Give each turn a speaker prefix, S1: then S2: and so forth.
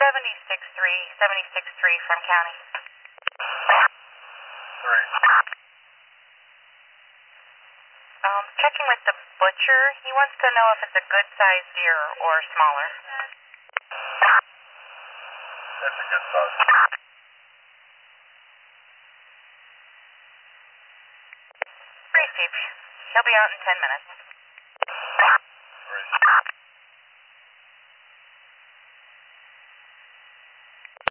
S1: 76-3 from county.
S2: 3.
S1: Checking with the butcher. He wants to know if it's a good-sized deer or smaller.
S2: That's a good size.
S1: Received. He'll be out in 10 minutes.
S2: 3.